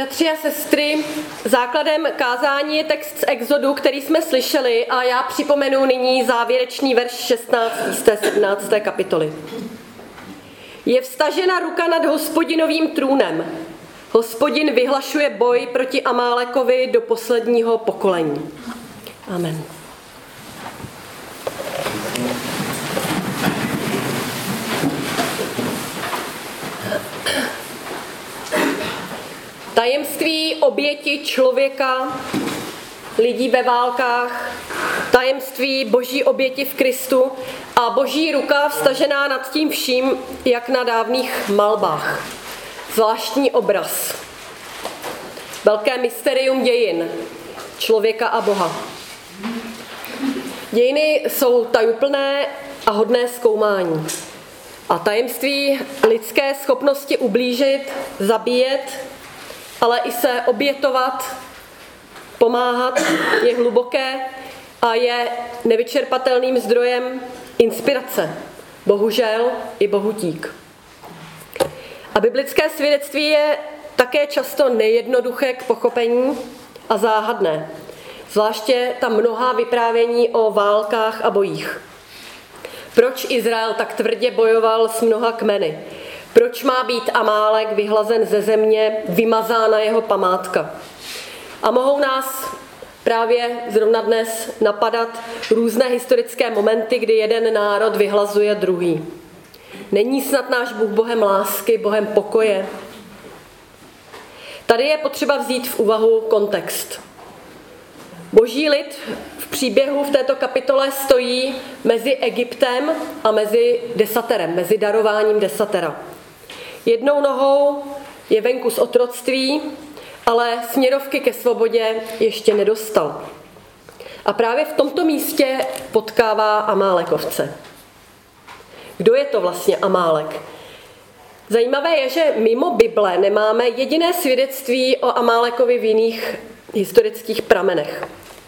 Bratři a sestry, základem kázání je text z Exodu, který jsme slyšeli, a já připomenu nyní závěrečný verš 16. z té 17. kapitoly. Je vztažena ruka nad Hospodinovým trůnem. Hospodin vyhlašuje boj proti Amálekovi do posledního pokolení. Amen. Tajemství oběti člověka, lidí ve válkách, tajemství boží oběti v Kristu a boží ruka vztažená nad tím vším, jak na dávných malbách. Zvláštní obraz. Velké mysterium dějin člověka a Boha. Dějiny jsou tajuplné a hodné zkoumání. A tajemství lidské schopnosti ublížit, zabíjet, ale i se obětovat, pomáhat, je hluboké a je nevyčerpatelným zdrojem inspirace. Bohužel i bohutík. A biblické svědectví je také často nejednoduché k pochopení a záhadné. Zvláště ta mnohá vyprávění o válkách a bojích. Proč Izrael tak tvrdě bojoval s mnoha kmeny? Proč má být Amálek vyhlazen ze země, vymazána jeho památka? A mohou nás právě zrovna dnes napadat různé historické momenty, kdy jeden národ vyhlazuje druhý. Není snad náš Bůh Bohem lásky, Bohem pokoje? Tady je potřeba vzít v úvahu kontext. Boží lid v příběhu v této kapitole stojí mezi Egyptem a mezi desaterem, mezi darováním desatera. Jednou nohou je venku z otroctví, ale směrovky ke svobodě ještě nedostal. A právě v tomto místě potkává Amálekovce. Kdo je to vlastně Amálek? Zajímavé je, že mimo Bible nemáme jediné svědectví o Amálekovi v jiných historických pramenech.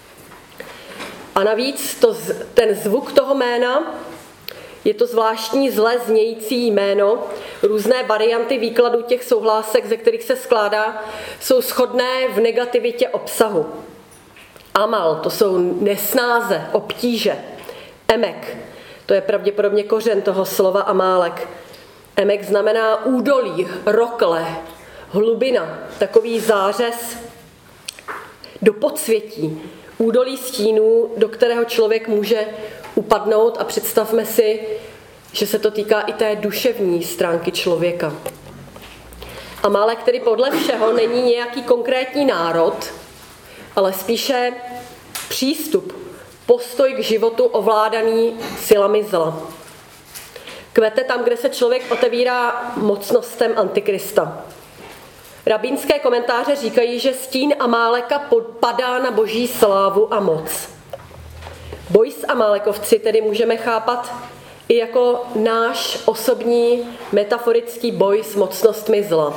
A navíc ten zvuk toho jména, je to zvláštní zle znějící jméno, různé varianty výkladu těch souhlásek, ze kterých se skládá, jsou shodné v negativitě obsahu. Amal, to jsou nesnáze, obtíže. Emek, to je pravděpodobně kořen toho slova Amálek. Emek znamená údolí, rokle, hlubina, takový zářez do podsvětí, údolí stínů, do kterého člověk může upadnout, a představme si, že se to týká i té duševní stránky člověka. Amálek tedy podle všeho není nějaký konkrétní národ, ale spíše přístup, postoj k životu ovládaný silami zla. Kvete tam, kde se člověk otevírá mocnostem Antikrista. Rabínské komentáře říkají, že stín Amáleka padá na boží slávu a moc. Boj s Amálekovci tedy můžeme chápat i jako náš osobní metaforický boj s mocnostmi zla.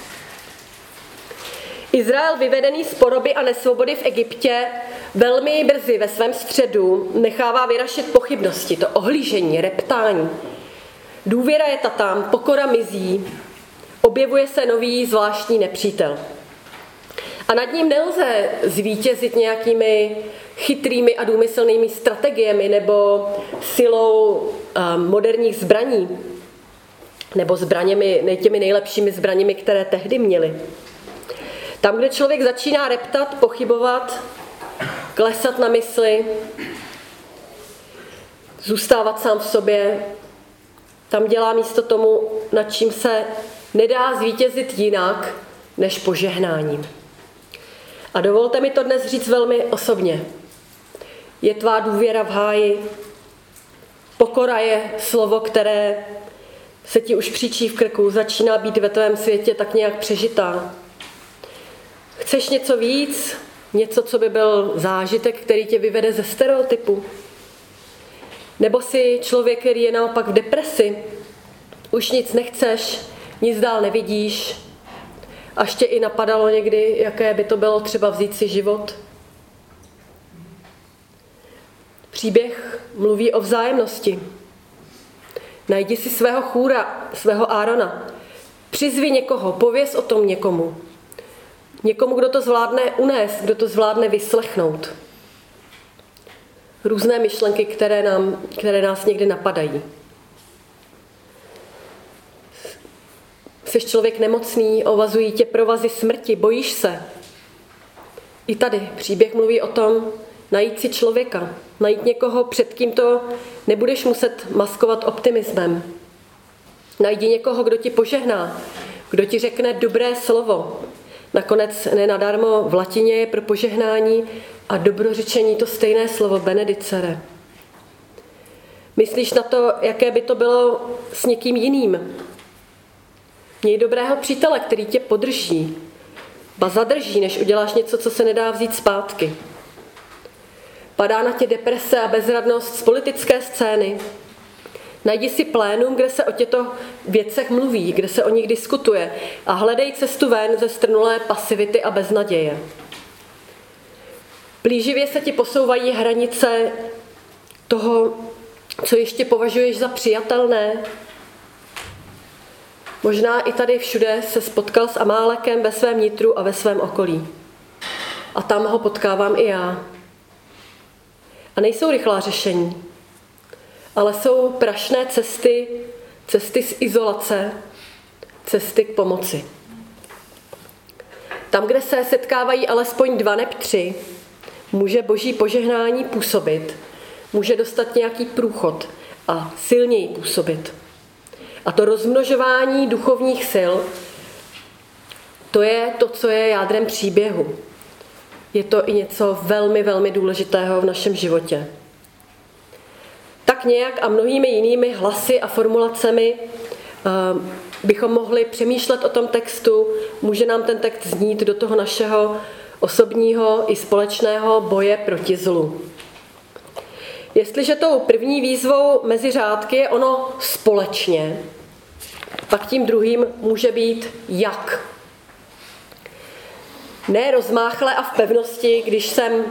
Izrael, vyvedený z poroby a nesvobody v Egyptě, velmi brzy ve svém středu nechává vyrašit pochybnosti, to ohlížení, reptání. Důvěra je tam, pokora mizí, objevuje se nový zvláštní nepřítel. A nad ním nelze zvítězit nějakými chytrými a důmyslnými strategiemi nebo silou moderních zbraní nebo zbraněmi, těmi nejlepšími zbraněmi, které tehdy měli. Tam, kde člověk začíná reptat, pochybovat, klesat na mysli, zůstávat sám v sobě, tam dělá místo tomu, nad čím se nedá zvítězit jinak než požehnáním. A dovolte mi to dnes říct velmi osobně. Je tvá důvěra v háji? Pokora je slovo, které se ti už příčí v krku, začíná být ve tvém světě tak nějak přežitá. Chceš něco víc? Něco, co by byl zážitek, který tě vyvede ze stereotypu? Nebo jsi člověk, který je naopak v depresi? Už nic nechceš, nic dál nevidíš. Až tě i napadalo někdy, jaké by to bylo třeba vzít si život? Příběh mluví o vzájemnosti. Najdi si svého chůra, svého Árona. Přizvi někoho, pověz o tom někomu. Někomu, kdo to zvládne unést, kdo to zvládne vyslechnout. Různé myšlenky, které nás někdy napadají. Jsi člověk nemocný, ovazují tě provazy smrti, bojíš se. I tady příběh mluví o tom, najít si člověka, najít někoho, před kým to nebudeš muset maskovat optimismem. Najdi někoho, kdo ti požehná, kdo ti řekne dobré slovo. Nakonec nenadarmo v latině je pro požehnání a dobrořečení to stejné slovo benedicere. Myslíš na to, jaké by to bylo s někým jiným? Měj dobrého přítele, který tě podrží, ba zadrží, než uděláš něco, co se nedá vzít zpátky. Padá na tě deprese a bezradnost z politické scény. Najdi si plénum, kde se o těchto věcech mluví, kde se o nich diskutuje a hledej cestu ven ze strnulé pasivity a beznaděje. Plíživě se ti posouvají hranice toho, co ještě považuješ za přijatelné. Možná i tady všude se spotkal s Amálekem ve svém nitru a ve svém okolí. A tam ho potkávám i já. A nejsou rychlá řešení, ale jsou prašné cesty z izolace, cesty k pomoci. Tam, kde se setkávají alespoň 2 nebo 3, může boží požehnání působit, může dostat nějaký průchod a silněji působit. A to rozmnožování duchovních sil, to je to, co je jádrem příběhu. Je to i něco velmi, velmi důležitého v našem životě. Tak nějak a mnohými jinými hlasy a formulacemi bychom mohli přemýšlet o tom textu, může nám ten text znít do toho našeho osobního i společného boje proti zlu. Jestliže tou první výzvou mezi řádky je ono společně, pak tím druhým může být jak. Ne rozmáchle a v pevnosti, když jsem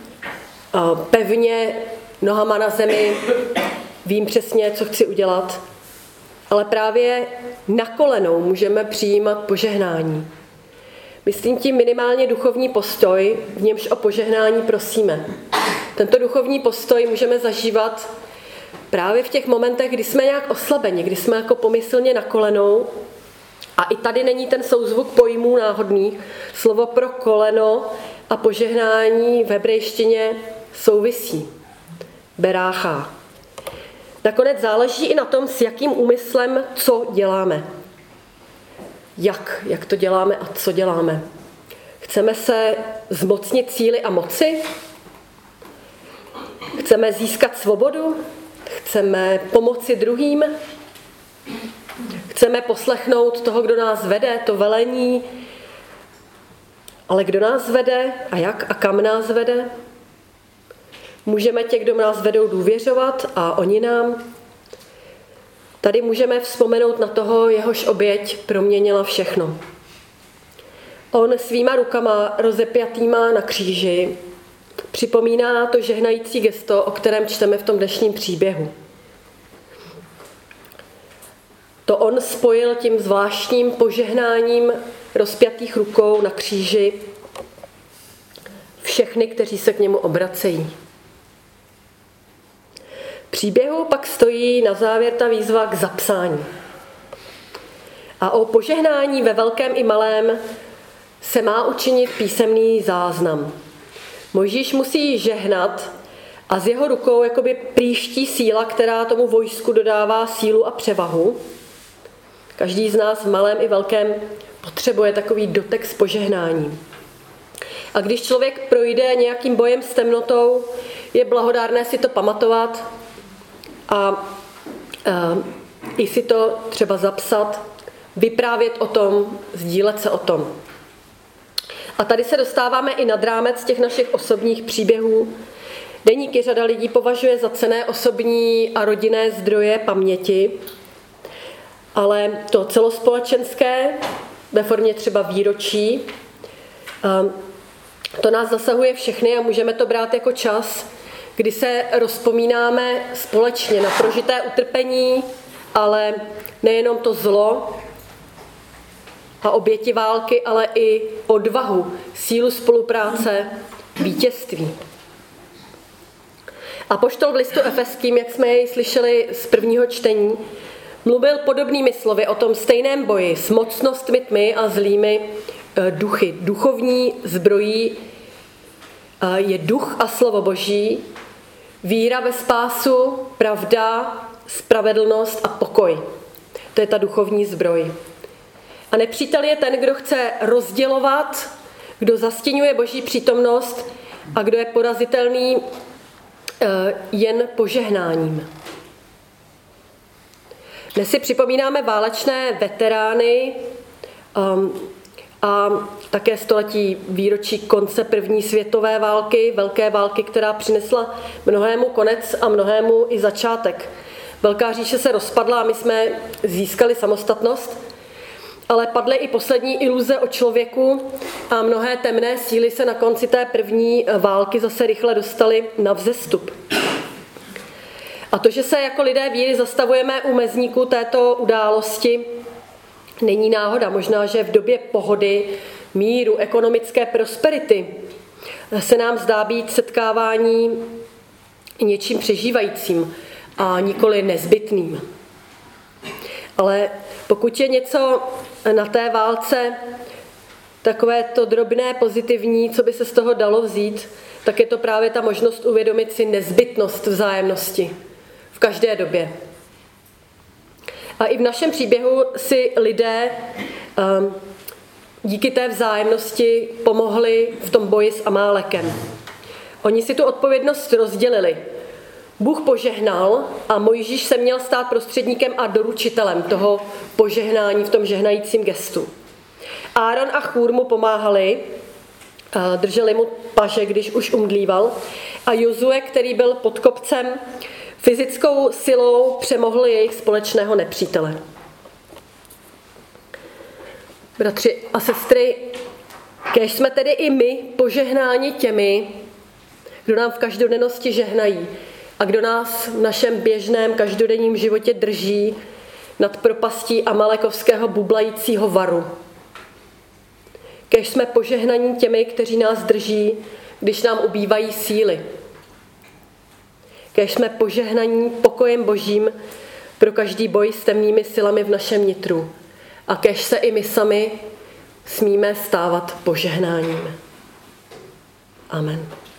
pevně nohama na zemi, vím přesně, co chci udělat, ale právě na kolenou můžeme přijímat požehnání. Myslím tím minimálně duchovní postoj, v němž o požehnání prosíme. Tento duchovní postoj můžeme zažívat právě v těch momentech, kdy jsme nějak oslabeni, kdy jsme jako pomyslně na kolenou. A i tady není ten souzvuk pojmů náhodných. Slovo pro koleno a požehnání v hebrejštině souvisí. Beráchá. Nakonec záleží i na tom, s jakým úmyslem, co děláme. Jak to děláme a co děláme. Chceme se zmocnit síly a moci? Chceme získat svobodu? Chceme pomoci druhým? Chceme poslechnout toho, kdo nás vede, to velení? Ale kdo nás vede a jak a kam nás vede? Můžeme těch, kdo nás vedou, důvěřovat a oni nám? Tady můžeme vzpomenout na toho, jehož oběť proměnila všechno. On svýma rukama rozepjatýma na kříži připomíná to žehnající gesto, o kterém čteme v tom dnešním příběhu. To on spojil tím zvláštním požehnáním rozpjatých rukou na kříži všechny, kteří se k němu obracejí. V příběhu pak stojí na závěr ta výzva k zapsání. A o požehnání ve velkém i malém se má učinit písemný záznam. Mojžíš musí žehnat a z jeho rukou jakoby prýští síla, která tomu vojsku dodává sílu a převahu. Každý z nás v malém i velkém potřebuje takový dotek s požehnáním. A když člověk projde nějakým bojem s temnotou, je blahodárné si to pamatovat a i si to třeba zapsat, vyprávět o tom, sdílet se o tom. A tady se dostáváme i nad rámec těch našich osobních příběhů. Deníky řada lidí považuje za cenné osobní a rodinné zdroje paměti, ale to celospolečenské ve formě třeba výročí, to nás zasahuje všechny a můžeme to brát jako čas, kdy se rozpomínáme společně na prožité utrpení, ale nejenom to zlo, a oběti války, ale i odvahu, sílu spolupráce, vítězství. Apoštol v listu Efeským, jak jsme jej slyšeli z prvního čtení, mluvil podobnými slovy o tom stejném boji s mocnostmi tmy a zlými duchy. Duchovní zbrojí je duch a slovo Boží, víra ve spásu, pravda, spravedlnost a pokoj. To je ta duchovní zbroj. A nepřítel je ten, kdo chce rozdělovat, kdo zastěňuje Boží přítomnost a kdo je porazitelný jen požehnáním. Dnes si připomínáme válečné veterány a také století výročí konce první světové války, velké války, která přinesla mnohému konec a mnohému i začátek. Velká říše se rozpadla a my jsme získali samostatnost, ale padly i poslední iluze o člověku a mnohé temné síly se na konci té první války zase rychle dostaly na vzestup. A to, že se jako lidé víry zastavujeme u mezníku této události, není náhoda. Možná, že v době pohody, míru, ekonomické prosperity se nám zdá být setkávání něčím přežívajícím a nikoli nezbytným. Ale pokud je něco na té válce takové to drobné pozitivní, co by se z toho dalo vzít, tak je to právě ta možnost uvědomit si nezbytnost vzájemnosti v každé době. A i v našem příběhu si lidé díky té vzájemnosti pomohli v tom boji s Amálekem. Oni si tu odpovědnost rozdělili. Bůh požehnal a Mojžíš se měl stát prostředníkem a doručitelem toho požehnání v tom žehnajícím gestu. Áron a Chůr mu pomáhali, drželi mu paže, když už umdlíval, a Jozue, který byl pod kopcem, fyzickou silou přemohl jejich společného nepřítele. Bratři a sestry, kéž jsme tedy i my požehnáni těmi, kdo nám v každodennosti žehnají a kdo nás v našem běžném každodenním životě drží nad propastí amalekovského bublajícího varu. Kéž jsme požehnaní těmi, kteří nás drží, když nám ubývají síly. Kéž jsme požehnaní pokojem Božím pro každý boj s temnými silami v našem nitru. A kéž se i my sami smíme stávat požehnáním. Amen.